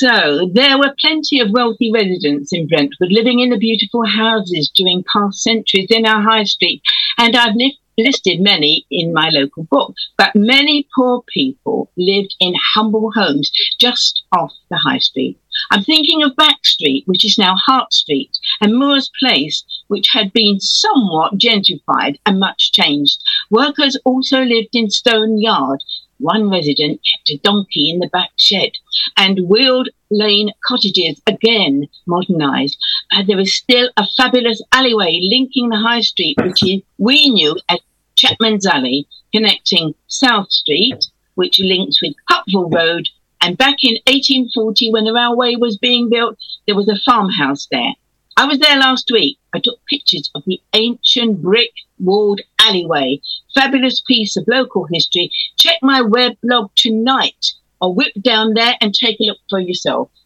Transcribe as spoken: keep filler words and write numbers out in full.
So there were plenty of wealthy residents in Brentford living in the beautiful houses during past centuries in our high street, and I've li- listed many in my local book. But many poor people lived in humble homes just off the high street. I'm thinking of Back Street, which is now Hart Street, and Moores Place, which had been somewhat gentrified and much changed. Workers also lived in Stone Yard. One resident kept a donkey in the back shed, and Weald Lane cottages, again modernised. But there is still a fabulous alleyway linking the high street, which is, we knew as Chapman's Alley, connecting South Street, which links with Hupville Road. And back in eighteen forty, when the railway was being built, there was a farmhouse there. I was there last week. I took pictures of the ancient brick walled alleyway. Fabulous piece of local history. Check my web blog tonight, or whip down there and take a look for yourself.